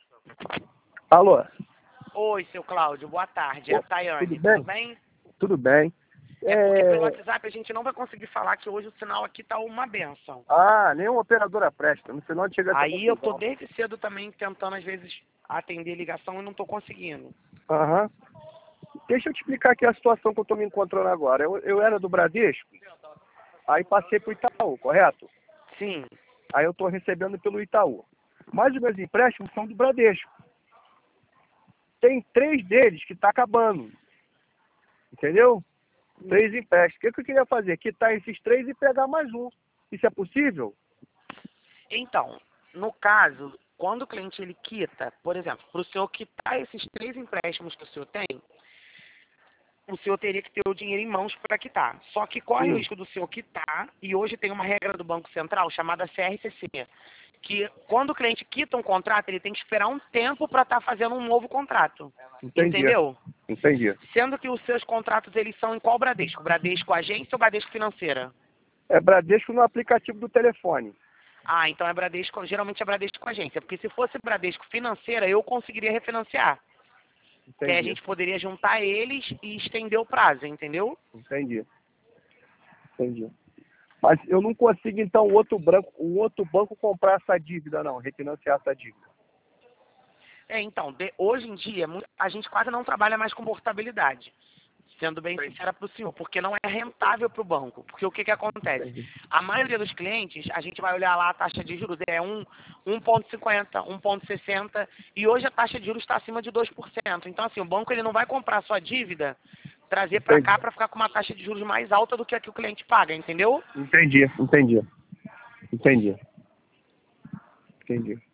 Alô? Oi, seu Cláudio, boa tarde. É a Tayane, tudo tudo bem? Tudo bem. É porque pelo WhatsApp a gente não vai conseguir falar que hoje o sinal aqui tá uma benção. Nenhuma operadora presta, no final chega essa Aí eu tô confusão. desde cedo também tentando às vezes atender ligação e não tô conseguindo. Aham. Deixa eu te explicar aqui a situação que eu tô me encontrando agora. Eu era do Bradesco, aí passei pro Itaú, correto? Sim, Aí eu tô recebendo pelo Itaú. Mas os meus empréstimos são do Bradesco. Tem 3 deles que tá acabando. Entendeu? 3 empréstimos. O que eu queria fazer? Quitar esses 3 e pegar mais um. Isso é possível? então, no caso, quando o cliente ele quita, por exemplo, para o senhor quitar esses 3 empréstimos que o senhor tem, o senhor teria que ter o dinheiro em mãos para quitar. Só que corre o Sim. risco do senhor quitar, e hoje tem uma regra do Banco Central chamada CRCC, que quando o cliente quita um contrato, ele tem que esperar um tempo para estar fazendo um novo contrato. Entendi. Entendeu? Entendi. Sendo que os seus contratos, eles são em qual Bradesco? Bradesco Agência ou Bradesco Financeira? É Bradesco no aplicativo do telefone. Ah, então é Bradesco, geralmente é Bradesco Agência, porque se fosse Bradesco Financeira, eu conseguiria refinanciar. Que aí a Entendi. gente poderia juntar eles e estender o prazo, entendeu? Entendi. Entendi. Mas eu não consigo, então, um outro banco comprar essa dívida, não, refinanciar essa dívida. É, então, hoje em dia, a gente quase não trabalha mais com portabilidade, sendo bem sincera para o senhor, porque não é rentável para o banco. Porque o que, que acontece? Entendi. A maioria dos clientes, a gente vai olhar lá a taxa de juros, é 1,50, 1,60, e hoje a taxa de juros está acima de 2%. Então, assim, o banco ele não vai comprar sua dívida, trazer para cá Entendi. para ficar com uma taxa de juros mais alta do que a que o cliente paga, entendeu? Entendi. Entendi. Entendi. Entendi.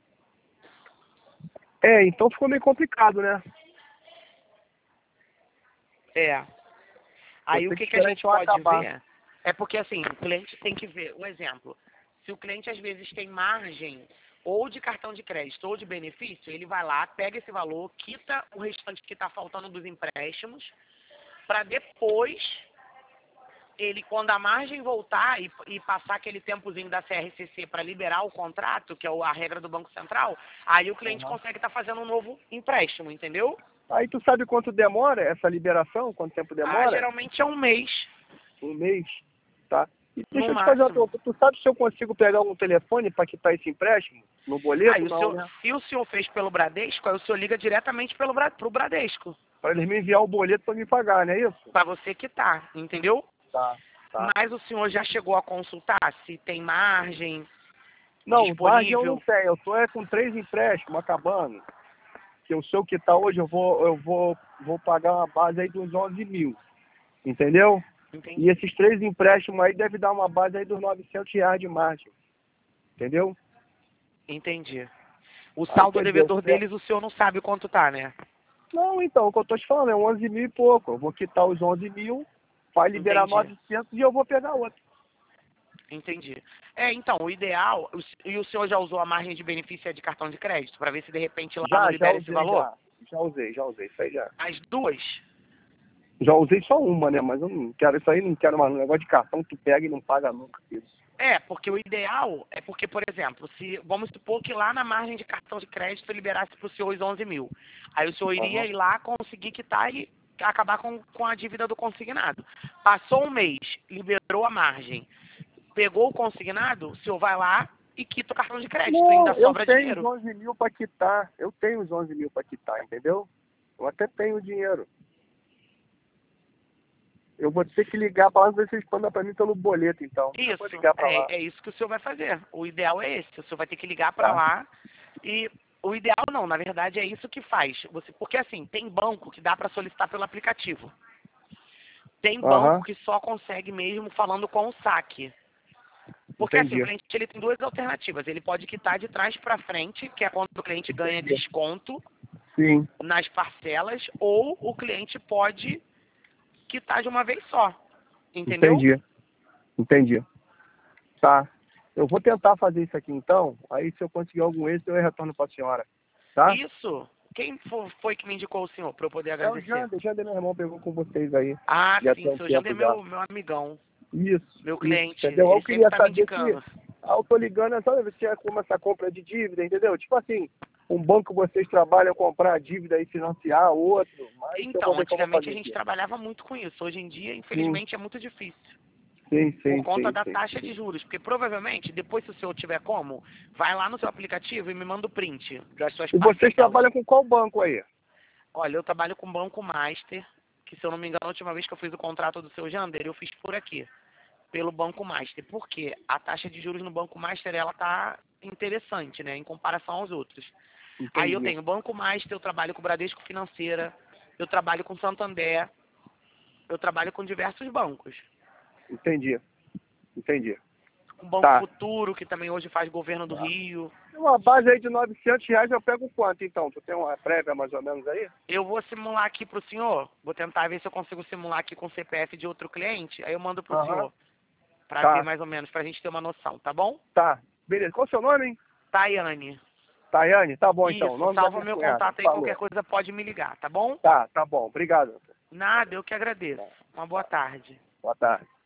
Então ficou meio complicado, né? É. Vou Aí o ter que que, que a esperar gente então pode acabar. ver é porque assim, o cliente tem que ver, um exemplo, se o cliente às vezes tem margem ou de cartão de crédito ou de benefício, ele vai lá, pega esse valor, quita o restante que está faltando dos empréstimos, para depois ele, quando a margem voltar e passar aquele tempozinho da CRCC para liberar o contrato, que é a regra do Banco Central, aí o cliente Aham. consegue estar fazendo um novo empréstimo, entendeu? Aí tu sabe quanto demora essa liberação? Quanto tempo Ah, demora? geralmente é um mês, Um mês, tá? E deixa no eu te fazer uma máximo. pergunta. Tu sabe se eu consigo pegar um telefone para quitar esse empréstimo? No Aí boleto? o Não, senhor, né? se o senhor fez pelo Bradesco, aí o senhor liga diretamente pro Bradesco, Para eles me enviar o boleto para me pagar, não é isso? para você quitar, entendeu? Tá, tá. Mas o senhor já chegou a consultar se tem margem Não, margem eu não disponível? tenho. Eu tô com 3 empréstimos acabando. Que o seu que tá hoje, eu vou pagar uma base aí dos 11 mil. Entendeu? E Entendi, esses 3 empréstimos aí deve dar uma base aí dos R$ 900 de margem. Entendeu? entendi. O Aí saldo quer dizer, devedor deles o senhor não sabe quanto tá, né? não, então, o que eu tô te falando é 11 mil e pouco. Eu vou quitar os 11 mil, vai liberar Entendi, 900 e eu vou pegar outro. entendi. É, então, o ideal, e o senhor já usou a margem de benefício de cartão de crédito, para ver se de repente lá não Já libera esse usei, valor? já. Já usei, isso aí já. As duas? Já usei só uma, né? Mas eu não quero isso aí, não quero mais. Um negócio de cartão, tu pega e não paga nunca. Isso. É, porque o ideal é porque, por exemplo, se vamos supor que lá na margem de cartão de crédito liberasse para o senhor os 11 mil. Aí o senhor iria Aham. ir lá, conseguir quitar e acabar com a dívida do consignado. Passou um mês, liberou a margem, pegou o consignado, o senhor vai lá e quita o cartão de crédito, ainda Não, eu sobra tenho os dinheiro. 11 mil para quitar. Eu tenho os 11 mil para quitar, entendeu? Eu até tenho o dinheiro. Eu vou ter que ligar para lá ver se eles mandam para mim pelo boleto, então. Eu vou Isso, ligar para lá. é isso que o senhor vai fazer. O ideal é esse. O senhor vai ter que ligar para Tá? lá e o ideal não, na verdade é isso que faz. Porque assim, tem banco que dá para solicitar pelo aplicativo. Tem banco Aham. que só consegue mesmo falando com o saque. Porque assim, o Entendi. cliente ele tem duas alternativas. Ele pode quitar de trás para frente, que é quando o cliente ganha Entendi. desconto Sim. nas parcelas, ou o cliente pode quitar de uma vez só. Entendeu? Entendi. Entendi. Tá. Eu vou tentar fazer isso aqui então. Aí se eu conseguir algum êxito, eu retorno para a senhora. Tá? Isso. Quem foi que me indicou o senhor para eu poder É o agradecer? Jander, meu irmão, pegou com vocês aí. Ah, Já sim, tem um seu Jander é tempo já. meu amigão, meu Isso, cliente. entendeu? Eu Ele sempre queria tá me saber se. indicando. Eu tô ligando, sabe, se é como essa compra de dívida, entendeu? Tipo assim, um banco que vocês trabalham comprar a dívida e financiar outro. Mas eu Então, vou ver o que eu vou antigamente fazer a gente aqui. trabalhava muito com isso. Hoje em dia, infelizmente, é muito difícil. Sim, Por sim, conta sim, da sim. taxa de juros. Porque provavelmente, depois se o senhor tiver como, vai lá no seu aplicativo e me manda o print das suas E vocês parcelas. trabalham com qual banco aí? Olha, eu trabalho com o Banco Master, que se eu não me engano, a última vez que eu fiz o contrato do seu Jander, eu fiz por aqui, pelo Banco Master. Por quê? A taxa de juros no Banco Master, ela tá interessante, né, em comparação aos outros. Aí eu Entendi. tenho Banco Master, eu trabalho com Bradesco Financeira, eu trabalho com Santander, eu trabalho com diversos bancos. Entendi. Entendi. Com Banco Tá. Futuro, que também hoje faz governo do Rio. Uma base aí de R$ 900 eu pego quanto então? Tu tem uma prévia mais ou menos aí? Eu vou simular aqui pro senhor, vou tentar ver se eu consigo simular aqui com o CPF de outro cliente, aí eu mando pro Aham. senhor, pra Tá. ver mais ou menos, pra gente ter uma noção, tá bom? Tá. Beleza. Qual o seu nome, hein? Tayane. Tayane? Tá bom então. O Isso, nome da salva minha meu cunhada. contato aí, Falou. qualquer coisa pode me ligar, tá bom? Tá bom. Obrigado. Nada, eu que agradeço. Uma boa tarde. Boa tarde.